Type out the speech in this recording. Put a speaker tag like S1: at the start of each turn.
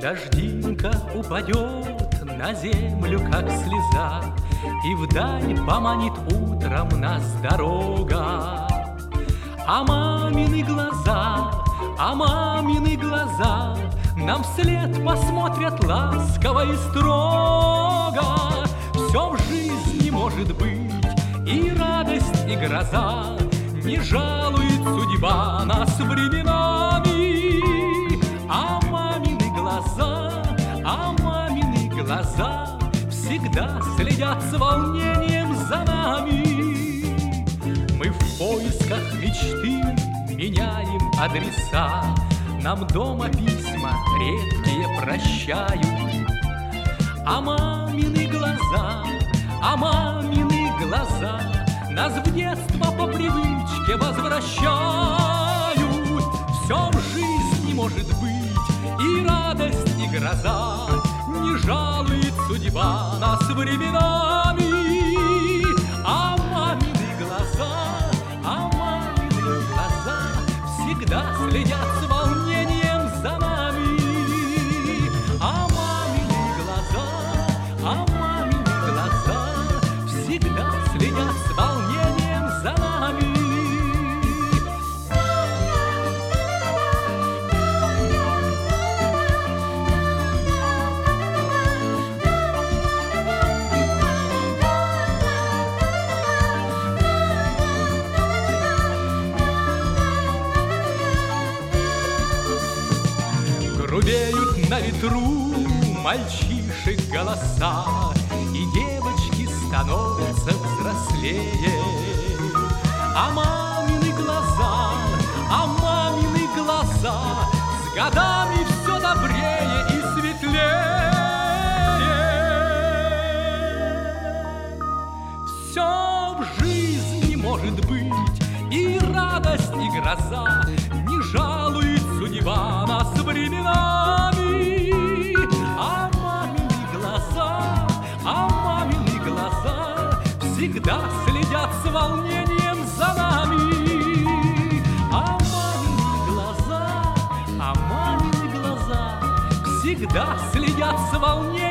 S1: Дождинка упадет на землю, как слеза, И вдаль поманит утром нас дорога. А мамины глаза нам вслед посмотрят ласково и строго. Все в жизни может быть, и радость, и гроза, Не жалует судьба нас временами. А мамины глаза всегда следят с волнением за нами. Мы в поисках мечты меняем адреса, Нам дома письма редкие прощают. А мамины глаза нас в детство по привычке возвращают. Все в жизни может быть, и радость, и гроза, Не жалует судьба нас временами. А мамины глаза всегда следят с волнением за нами. А мамины глаза всегда следят с волнением за нами. Грубеют на ветру мальчишек голоса, И девочки становятся взрослее. А мамины глаза с годами все добрее и светлее. Все в жизни может быть, и радость, и гроза, Не жалует судьба нас временами. А мамины глаза всегда следят с волнением за нами. А мамины глаза всегда следят с волнением